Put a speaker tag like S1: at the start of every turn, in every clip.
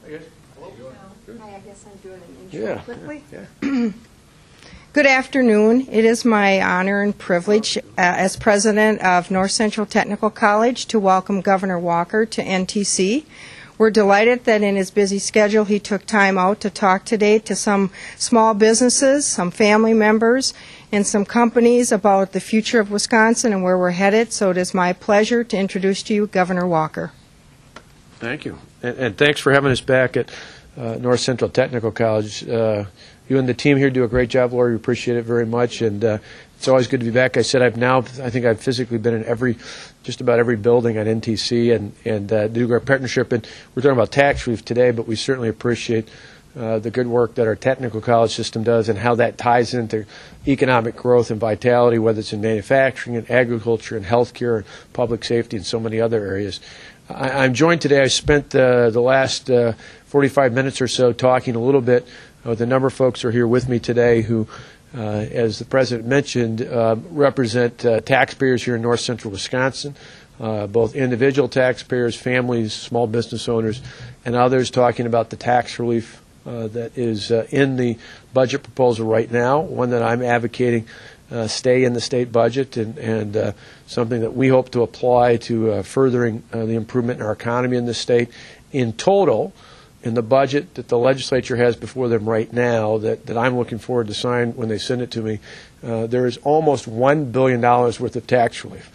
S1: I guess I'm doing an intro quickly.
S2: Yeah.
S1: Good afternoon. It is my honor and privilege as president of North Central Technical College to welcome Governor Walker to NTC. We're delighted that in his busy schedule he took time out to talk today to some small businesses, some family members, and some companies about the future of Wisconsin and where we're headed. So it is my pleasure to introduce to you Governor Walker.
S2: Thank you. And thanks for having us back at North Central Technical College. You and the team here do a great job, Lori. We appreciate it very much. And it's always good to be back. I think I've physically been in just about every building at NTC and do our partnership. And we're talking about tax relief today, but we certainly appreciate the good work that our technical college system does and how that ties into economic growth and vitality, whether it's in manufacturing and agriculture and healthcare and public safety and so many other areas. I'm joined today. I spent the last 45 minutes or so talking a little bit with a number of folks who are here with me today who, as the President mentioned, represent taxpayers here in north central Wisconsin, both individual taxpayers, families, small business owners, and others, talking about the tax relief that is in the budget proposal right now, one that I'm advocating stay in the state budget and something that we hope to apply to furthering the improvement in our economy in the state. In total, in the budget that the legislature has before them right now that I'm looking forward to sign when they send it to me, there is almost $1 billion worth of tax relief.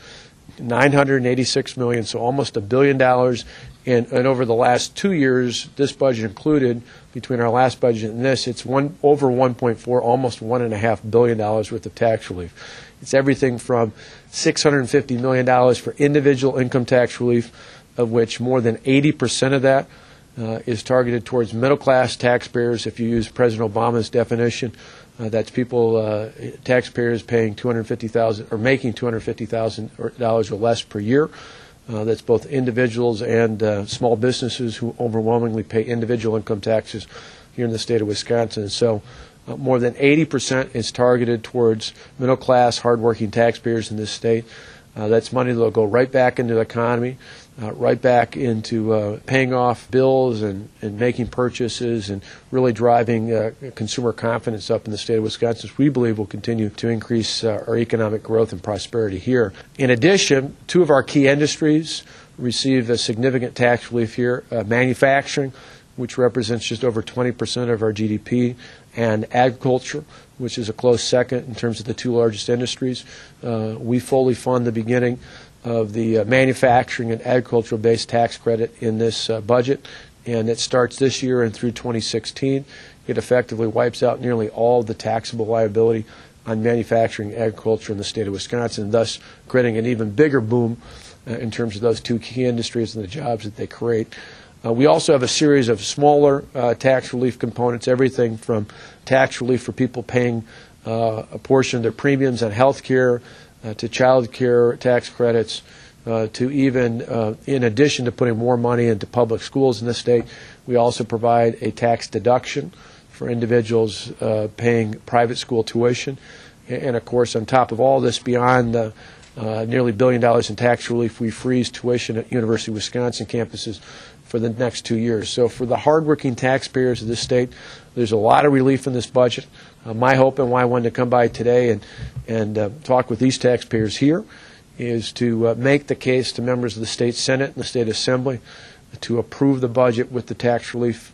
S2: $986 million, so almost $1 billion. And over the last 2 years, this budget included, between our last budget and this, it's over 1.4, almost $1.5 billion worth of tax relief. It's everything from $650 million for individual income tax relief, of which more than 80% of that is targeted towards middle-class taxpayers. If you use President Obama's definition, that's people, taxpayers paying $250,000 or making $250,000 or less per year. That's both individuals and small businesses who overwhelmingly pay individual income taxes here in the state of Wisconsin. So more than 80% is targeted towards middle-class, hardworking taxpayers in this state. That's money that will go right back into the economy, right back into paying off bills and making purchases and really driving consumer confidence up in the state of Wisconsin, which we believe will continue to increase our economic growth and prosperity here. In addition, two of our key industries receive a significant tax relief here, manufacturing, which represents just over 20% of our GDP, and agriculture, which is a close second in terms of the two largest industries. We fully fund the beginning of the manufacturing and agricultural-based tax credit in this budget, and it starts this year and through 2016. It effectively wipes out nearly all of the taxable liability on manufacturing and agriculture in the state of Wisconsin, thus creating an even bigger boom in terms of those two key industries and the jobs that they create. We also have a series of smaller tax relief components, everything from tax relief for people paying a portion of their premiums on health care, to child care tax credits, to even, in addition to putting more money into public schools in the state, we also provide a tax deduction for individuals paying private school tuition. And, of course, on top of all this, beyond the nearly $1 billion in tax relief, we freeze tuition at University of Wisconsin campuses for the next 2 years. So for the hardworking taxpayers of this state, there's a lot of relief in this budget. My hope and why I wanted to come by today and talk with these taxpayers here is to make the case to members of the state Senate and the state Assembly to approve the budget with the tax relief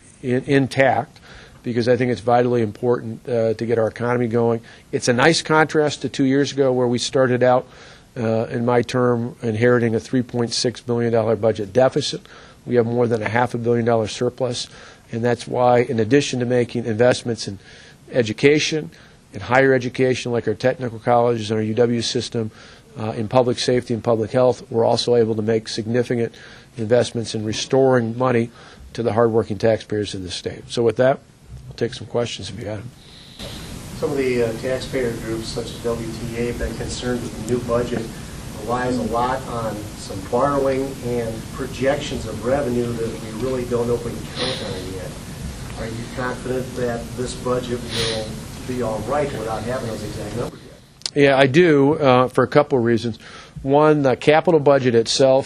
S2: intact, because I think it's vitally important to get our economy going. It's a nice contrast to 2 years ago where we started out in my term inheriting a $3.6 billion budget deficit. We have more than a $500 million surplus, and that's why, in addition to making investments in education, in higher education like our technical colleges and our UW system, in public safety and public health, we're also able to make significant investments in restoring money to the hardworking taxpayers of the state. So with that, I'll take some questions if you have them.
S3: Some of the taxpayer groups, such as WTA, have been concerned with the new budget relies a lot on some borrowing and projections of revenue that we really don't know if we can count on yet. Are you confident that this budget will be all right without having those exact numbers yet?
S2: Yeah, I do, for a couple of reasons. One, the capital budget itself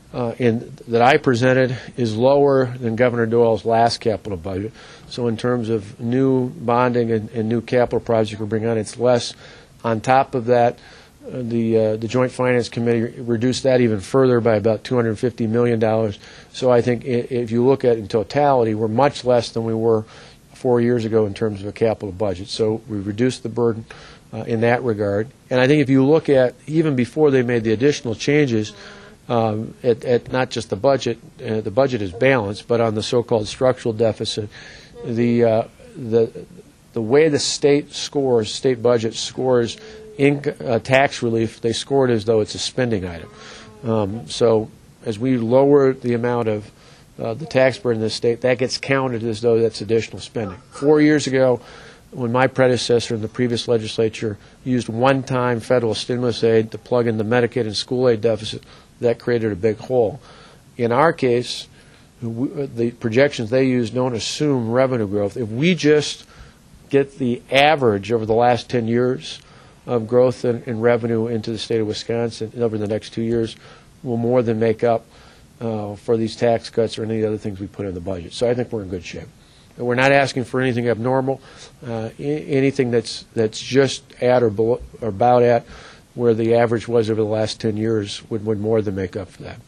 S2: that I presented is lower than Governor Doyle's last capital budget. So in terms of new bonding and new capital projects we're bringing on, it's less. On top of that, the Joint Finance Committee reduced that even further by about $250 million. So I think if you look at it in totality, we're much less than we were 4 years ago in terms of a capital budget. So we reduced the burden in that regard. And I think if you look at, even before they made the additional changes, at not just the budget is balanced, but on the so-called structural deficit, the way the state budget scores tax relief, they score it as though it's a spending item. So as we lower the amount of the tax burden in the state, that gets counted as though that's additional spending. 4 years ago, when my predecessor in the previous legislature used one-time federal stimulus aid to plug in the Medicaid and school aid deficit, that created a big hole. In our case, the projections they use don't assume revenue growth. If we just get the average over the last 10 years of growth in revenue into the state of Wisconsin over the next 2 years, will more than make up for these tax cuts or any other things we put in the budget. So I think we're in good shape. And we're not asking for anything abnormal. Anything that's just at or below, or about at where the average was over the last 10 years would more than make up for that.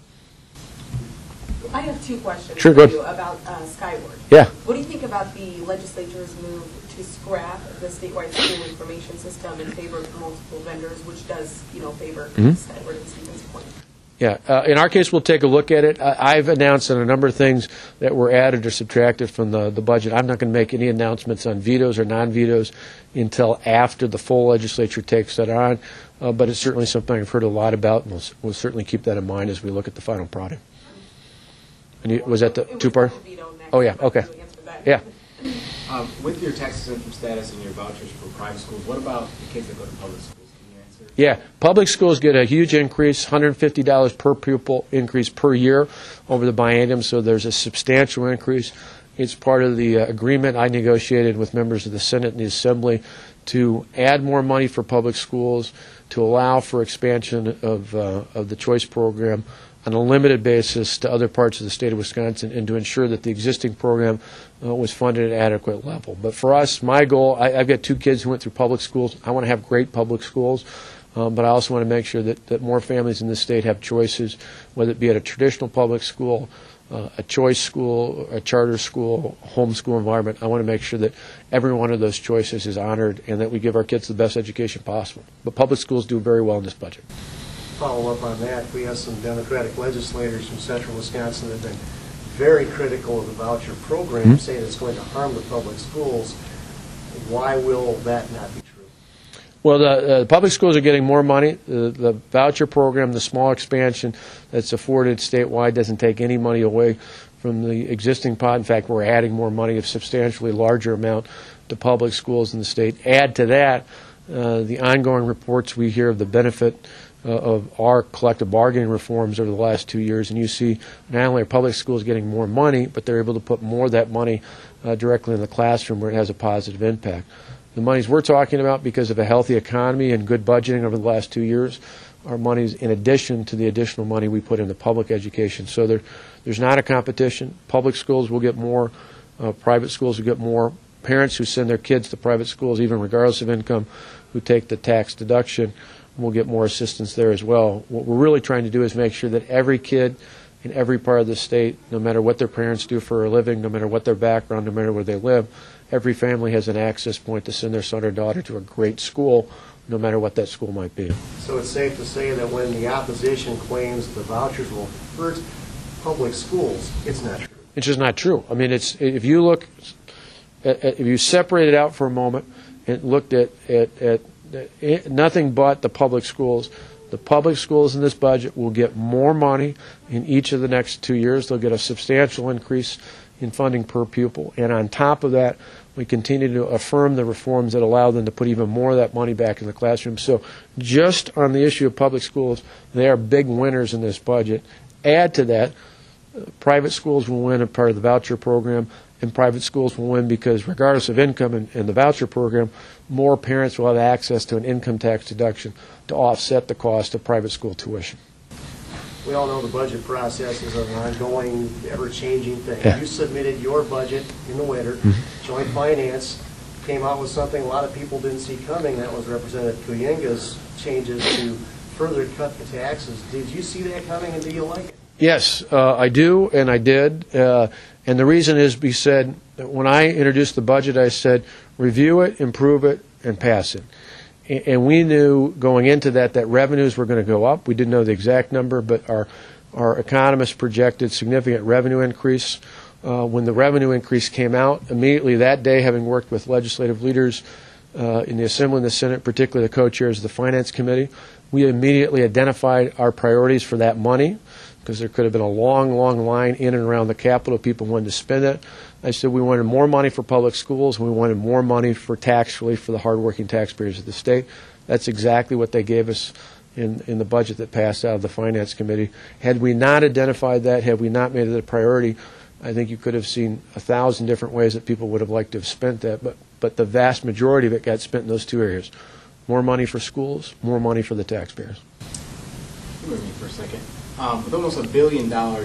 S4: I have two questions
S2: Sure,
S4: for
S2: go
S4: you about Skyward.
S2: Yeah.
S4: What do you think about the legislature's move to scrap the statewide school information system in favor of multiple vendors, which does, favor Skyward and Stevens Point?
S2: Yeah. In our case, we'll take a look at it. I've announced on a number of things that were added or subtracted from the budget. I'm not going to make any announcements on vetoes or non-vetoes until after the full legislature takes that on. But it's certainly something I've heard a lot about, and we'll certainly keep that in mind as we look at the final product. And was that the two-part? Oh, yeah. Okay. Yeah.
S5: With your tax exempt status and your vouchers for private schools, what about the kids that go to public schools? Can you answer?
S2: Yeah. Public schools get a huge increase, $150 per pupil increase per year over the biennium, so there's a substantial increase. It's part of the agreement I negotiated with members of the Senate and the Assembly to add more money for public schools, to allow for expansion of the choice program on a limited basis to other parts of the state of Wisconsin, and to ensure that the existing program was funded at an adequate level. But for us, my goal, I've got 2 kids who went through public schools. I want to have great public schools, but I also want to make sure that more families in this state have choices, whether it be at a traditional public school, a choice school, a charter school, homeschool environment. I want to make sure that every one of those choices is honored and that we give our kids the best education possible. But public schools do very well in this budget.
S3: Follow up on that, we have some Democratic legislators from central Wisconsin that have been very critical of the voucher program, saying it's going to harm the public schools. Why will that not be true?
S2: Well, the public schools are getting more money. The voucher program, the small expansion that's afforded statewide, doesn't take any money away from the existing pot. In fact, we're adding more money, a substantially larger amount, to public schools in the state. Add to that the ongoing reports we hear of the benefit of our collective bargaining reforms over the last 2 years, and you see not only are public schools getting more money, but they're able to put more of that money directly in the classroom where it has a positive impact. The monies we're talking about, because of a healthy economy and good budgeting over the last 2 years, are monies in addition to the additional money we put into public education. So there's not a competition. Public schools will get more, private schools will get more. Parents who send their kids to private schools, even regardless of income, who take the tax deduction, will get more assistance there as well. What we're really trying to do is make sure that every kid in every part of the state, no matter what their parents do for a living, no matter what their background, no matter where they live, every family has an access point to send their son or daughter to a great school, no matter what that school might be.
S3: So it's safe to say that when the opposition claims the vouchers will hurt public schools, it's not true. It's
S2: just not true. I mean, if you separate it out for a moment and looked at nothing but the public schools in this budget will get more money in each of the next 2 years. They'll get a substantial increase in funding per pupil. And on top of that, we continue to affirm the reforms that allow them to put even more of that money back in the classroom. So just on the issue of public schools, they are big winners in this budget. Add to that, private schools will win a part of the voucher program, and private schools will win because regardless of income in the voucher program, more parents will have access to an income tax deduction to offset the cost of private school tuition.
S3: we all know the budget process is an ongoing, ever-changing thing.
S2: Yeah.
S3: You submitted your budget in the winter. Joint Finance came out with something a lot of people didn't see coming. That was Representative Kuyenga's changes to further cut the taxes. Did you see that coming, and do you like it?
S2: Yes, I do, and I did. And the reason is we said, when I introduced the budget, I said, review it, improve it, and pass it. And we knew going into that revenues were going to go up. We didn't know the exact number, but our economists projected significant revenue increase. When the revenue increase came out, immediately that day, having worked with legislative leaders in the Assembly and the Senate, particularly the co-chairs of the Finance Committee, we immediately identified our priorities for that money, because there could have been a long, long line in and around the Capitol. People wanted to spend it. I said we wanted more money for public schools, and we wanted more money for tax relief for the hardworking taxpayers of the state. That's exactly what they gave us in the budget that passed out of the Finance Committee. Had we not identified that, had we not made it a priority, I think you could have seen 1,000 different ways that people would have liked to have spent that. But the vast majority of it got spent in those two areas. More money for schools, more money for the taxpayers.
S5: With me for a second. With almost $1 billion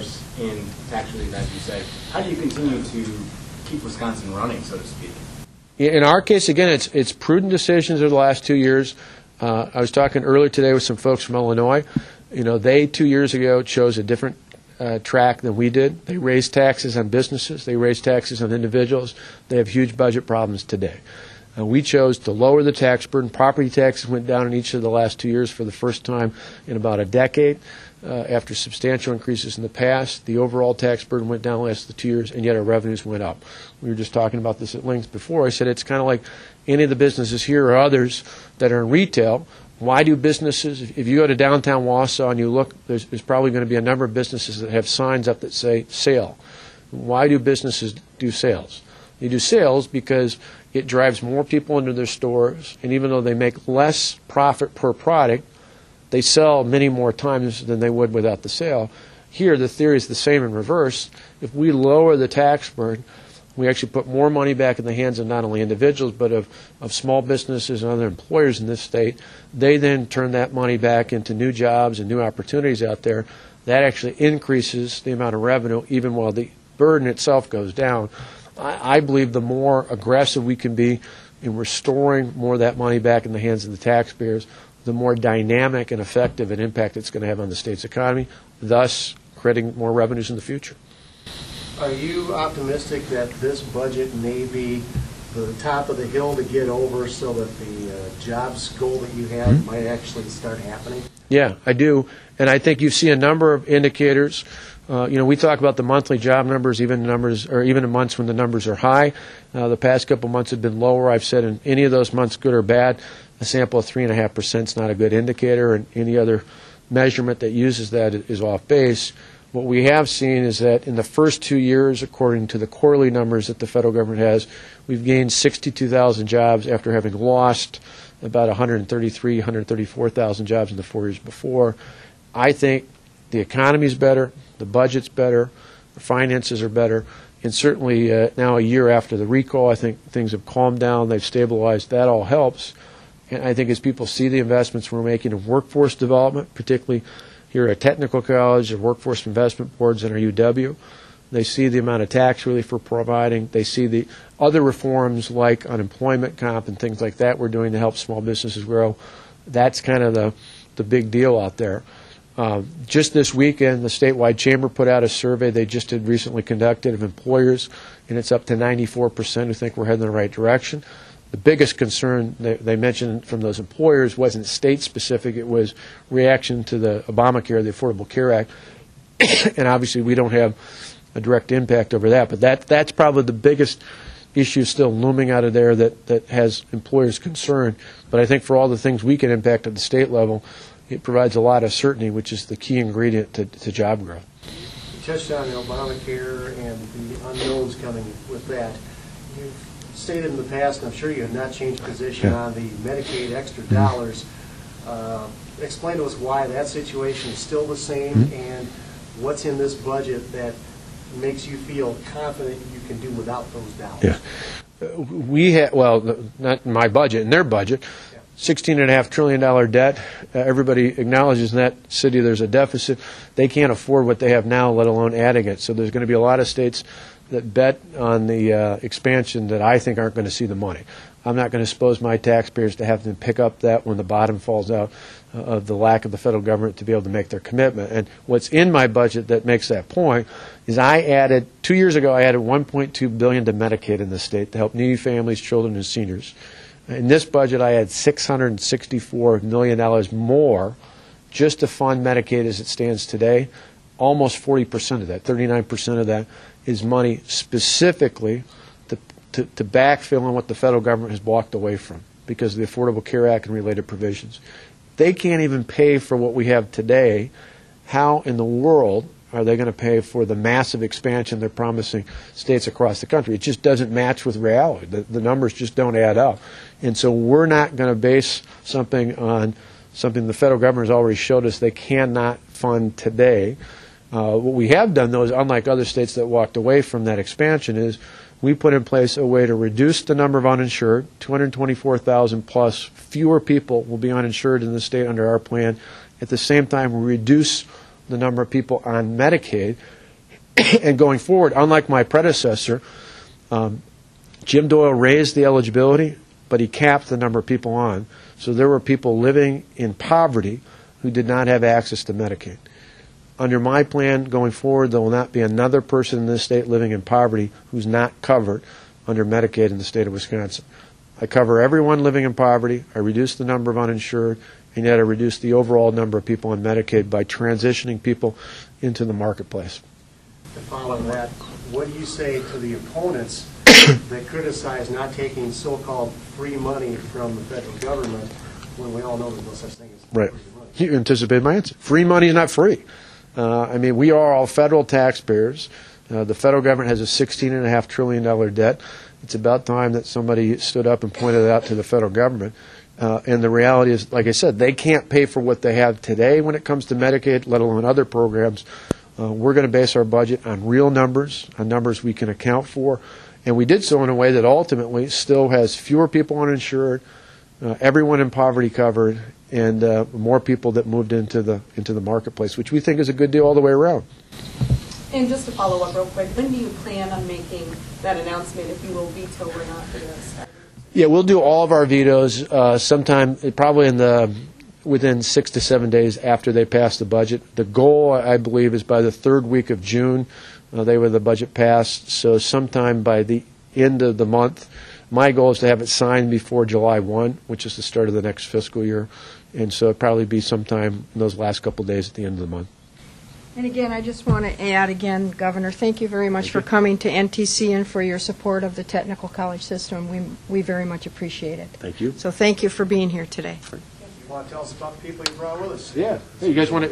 S5: in tax relief, as you said, how do you continue to keep Wisconsin running, so to speak?
S2: In our case, again, it's prudent decisions over the last 2 years. I was talking earlier today with some folks from Illinois. They 2 years ago chose a different track than we did. They raised taxes on businesses. They raised taxes on individuals. They have huge budget problems today. We chose to lower the tax burden. Property taxes went down in each of the last 2 years for the first time in about a decade. After substantial increases in the past, the overall tax burden went down the last 2 years, and yet our revenues went up. We were just talking about this at length before. I said it's kind of like any of the businesses here or others that are in retail. Why do businesses, if you go to downtown Wausau and you look, there's probably going to be a number of businesses that have signs up that say sale. Why do businesses do sales? They do sales because it drives more people into their stores, and even though they make less profit per product, they sell many more times than they would without the sale. Here, the theory is the same in reverse. If we lower the tax burden, we actually put more money back in the hands of not only individuals, but of small businesses and other employers in this state. They then turn that money back into new jobs and new opportunities out there. That actually increases the amount of revenue, even while the burden itself goes down. I believe the more aggressive we can be in restoring more of that money back in the hands of the taxpayers, the more dynamic and effective an impact it's going to have on the state's economy, thus creating more revenues in the future.
S3: Are you optimistic that this budget may be the top of the hill to get over so that the jobs goal that you have might actually start happening?
S2: Yeah, I do. And I think you see a number of indicators. We talk about the monthly job numbers, even in months when the numbers are high. The past couple months have been lower. I've said in any of those months, good or bad, a sample of 3.5% is not a good indicator, and any other measurement that uses that is off base. What we have seen is that in the first 2 years, according to the quarterly numbers that the federal government has, we've gained 62,000 jobs after having lost about 133,000, 134,000 jobs in the 4 years before. I think the economy's better, the budget's better, the finances are better, and certainly now a year after the recall, I think things have calmed down, they've stabilized. That all helps. And I think as people see the investments we're making in workforce development, particularly here at Technical College, the workforce investment boards, and our UW, they see the amount of tax relief we're providing. They see the other reforms like unemployment comp and things like that we're doing to help small businesses grow. That's kind of the big deal out there. Just this weekend, the statewide chamber put out a survey they just had recently conducted of employers, and it's up to 94% who think we're heading in the right direction. The biggest concern they mentioned from those employers wasn't state-specific. It was reaction to the Obamacare, the Affordable Care Act. And obviously we don't have a direct impact over that. But that's probably the biggest issue still looming out of there that has employers concerned. But I think for all the things we can impact at the state level, it provides a lot of certainty, which is the key ingredient to job growth.
S3: You touched on Obamacare and the unknowns coming with that. You've stated in the past, and I'm sure you have not changed position on the Medicaid extra dollars. Explain to us why that situation is still the same and what's in this budget that makes you feel confident you can do without those dollars.
S2: Yeah. We had, well, not in my budget, in their budget, $16.5 trillion debt. Everybody acknowledges in that city there's a deficit. They can't afford what they have now, let alone adding it. So there's going to be a lot of states that bet on the expansion that I think aren't going to see the money. I'm not going to expose my taxpayers to have to pick up that when the bottom falls out of the lack of the federal government to be able to make their commitment. And what's in my budget that makes that point is I added, 2 years ago, I added $1.2 billion to Medicaid in the state to help needy families, children, and seniors. In this budget, I had $664 million more just to fund Medicaid as it stands today. Almost 40% of that, 39% of that, is money specifically to backfill on what the federal government has walked away from because of the Affordable Care Act and related provisions. They can't even pay for what we have today. How in the world are they going to pay for the massive expansion they're promising states across the country? It just doesn't match with reality. The numbers just don't add up. And so we're not going to base something on something the federal government has already showed us they cannot fund today. What we have done, though, is unlike other states that walked away from that expansion, is we put in place a way to reduce the number of uninsured. 224,000 plus fewer people will be uninsured in the state under our plan. At the same time, we reduce the number of people on Medicaid. And going forward, unlike my predecessor, Jim Doyle raised the eligibility, but he capped the number of people on. So there were people living in poverty who did not have access to Medicaid. Under my plan going forward, there will not be another person in this state living in poverty who's not covered under Medicaid in the state of Wisconsin. I cover everyone living in poverty. I reduce the number of uninsured, and yet I reduce the overall number of people on Medicaid by transitioning people into the marketplace.
S3: To follow that, what do you say to the opponents that criticize not taking so-called free money from the federal government when we all know there's no such thing as
S2: right.
S3: free money?
S2: You anticipated my answer. Free money is not free. I mean, we are all federal taxpayers. The federal government has a $16.5 trillion debt. It's about time that somebody stood up and pointed it out to the federal government. And the reality is, like I said, they can't pay for what they have today when it comes to Medicaid, let alone other programs. We're going to base our budget on real numbers, on numbers we can account for. And we did so in a way that ultimately still has fewer people uninsured, everyone in poverty covered, and more people that moved into the marketplace, which we think is a good deal all the way around.
S4: And just to follow up real quick, when do you plan on making that announcement, if you will veto or not for this?
S2: Yeah, we'll do all of our vetoes sometime, probably within 6 to 7 days after they pass the budget. The goal, I believe, is by the third week of June. They were the budget passed, so sometime by the end of the month. My goal is to have it signed before July 1, which is the start of the next fiscal year. And so it'll probably be sometime in those last couple of days at the end of the month.
S1: And again, I just want to add again, Governor, thank you very much for coming to NTC and for your support of the technical college system. We very much appreciate it.
S2: Thank you.
S1: So thank you for being here today.
S3: You want to tell us about the people you brought with us?
S2: Yeah. Hey, you guys want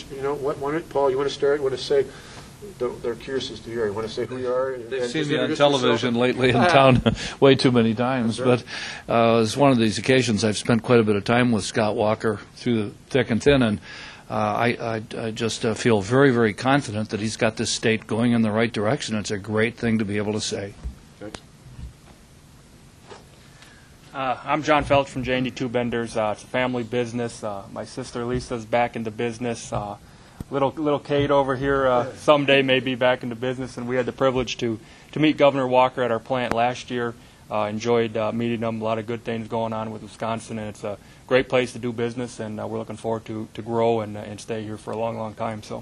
S2: to, Paul, you want to start? You want to say, they're curious as to you. You want to say who you are?
S6: They've seen me on television lately in town way too many times. Right. But it's one of these occasions I've spent quite a bit of time with Scott Walker through the thick and thin, and I just feel very, very confident that he's got this state going in the right direction. It's a great thing to be able to say.
S2: Thanks.
S7: I'm John Felch from J&D Two Benders. It's a family business. My sister Lisa's back into business. Little Kate over here someday may be back into business, and we had the privilege to meet Governor Walker at our plant last year. Enjoyed meeting him. A lot of good things going on with Wisconsin, and it's a great place to do business, and we're looking forward to grow and stay here for a long, long time. So,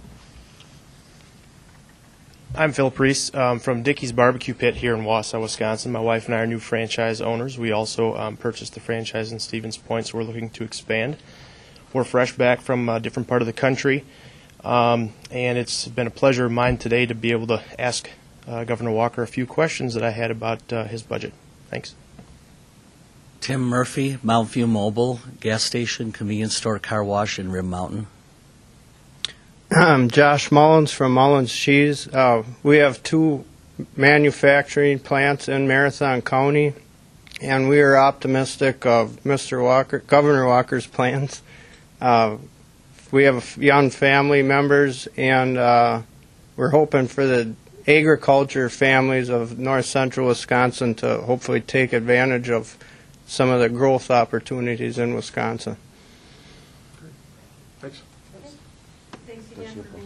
S8: I'm Phil Priest from Dickey's Barbecue Pit here in Wausau, Wisconsin. My wife and I are new franchise owners. We also purchased the franchise in Stevens Point, so we're looking to expand. We're fresh back from a different part of the country, and it's been a pleasure of mine today to be able to ask Governor Walker a few questions that I had about his budget. Thanks.
S9: Tim Murphy, Mount View Mobile, gas station, convenience store, car wash in Rim Mountain.
S10: I'm Josh Mullins from Mullins Cheese. We have 2 manufacturing plants in Marathon County, and we are optimistic of Governor Walker's plans. We have young family members, and we're hoping for the agriculture families of north central Wisconsin to hopefully take advantage of some of the growth opportunities in Wisconsin.
S2: Thanks.
S4: Thanks again for